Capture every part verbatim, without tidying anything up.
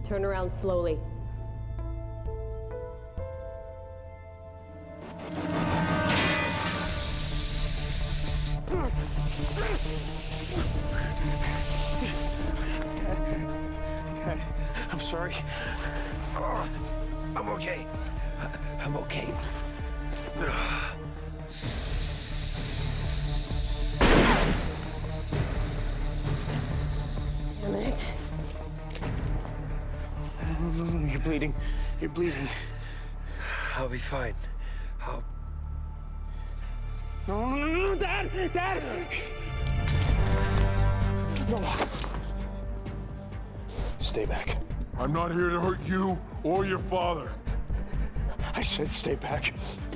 Turn around slowly. Dad, I'm sorry. Oh, I'm okay. I'm okay. Damn it. You're bleeding. You're bleeding. I'll be fine. I'll... No, no, no, no, Dad! Dad! No. Stay back. I'm not here to hurt you or your father. I said stay back.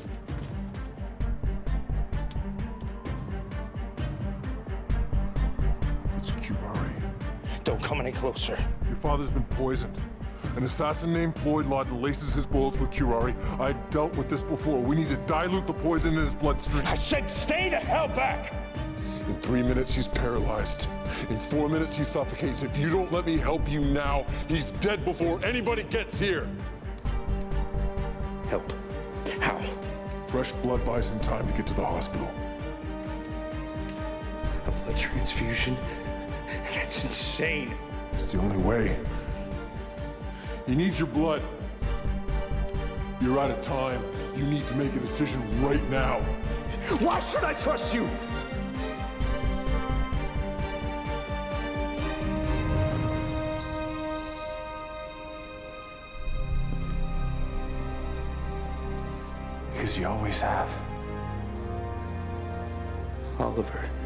It's Curari. Don't come any closer. Your father's been poisoned. An assassin named Floyd Lawton laces his bullets with Curari. I've dealt with this before. We need to dilute the poison in his bloodstream. I said stay the hell back! In three minutes, he's paralyzed. In four minutes, he suffocates. If you don't let me help you now, he's dead before anybody gets here. Help. How? Fresh blood buys him time to get to the hospital. A blood transfusion? That's insane. It's the only way. He needs your blood. You're out of time. You need to make a decision right now. Why should I trust you? Because you always have. Oliver.